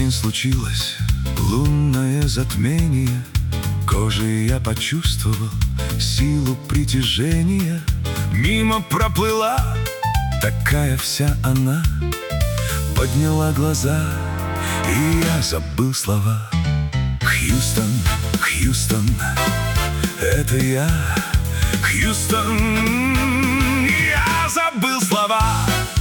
день случилось лунное затмение. Кожей я почувствовал силу притяжения. Мимо проплыла такая вся она, подняла глаза, и я забыл слова. Хьюстон, Хьюстон, это я. Хьюстон, я забыл слова.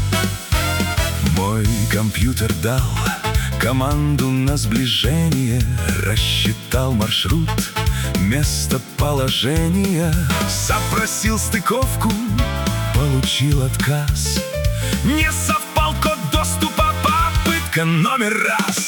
Мой компьютер дал команду на сближение, рассчитал маршрут, местоположение. Запросил стыковку, получил отказ. Не совпал код доступа, попытка номер раз.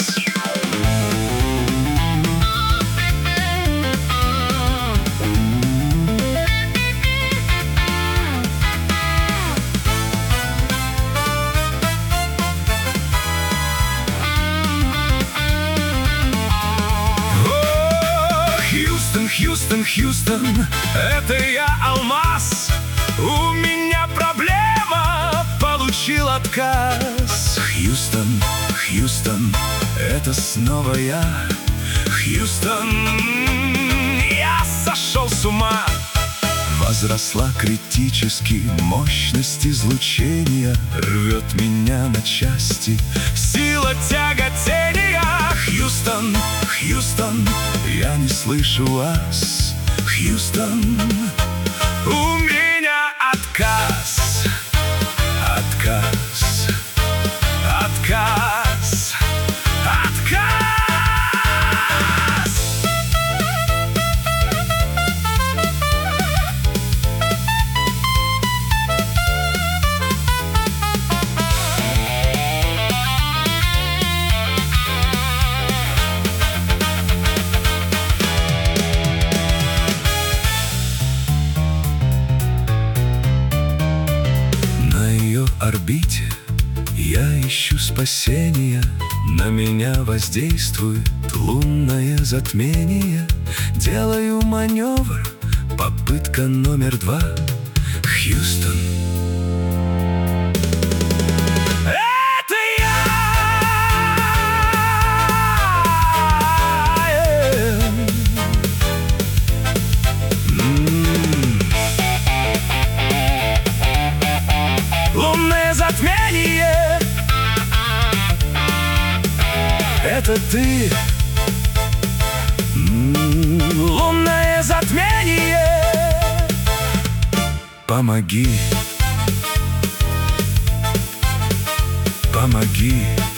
Хьюстон, Хьюстон, это я, Алмаз. У меня проблема, получил отказ. Хьюстон, Хьюстон, это снова я. Хьюстон, я сошел с ума. Возросла критически мощность излучения, рвет меня на части сила тяготения. Хьюстон, Хьюстон, я не слышу вас. Хьюстон, у меня отказ. Отказ, отказ, отказ. Орбите я ищу спасения, на меня воздействует лунное затмение. Делаю маневр, попытка номер 2. Хьюстон, это я. Лунное затмение, это ты. Лунное затмение, помоги, помоги.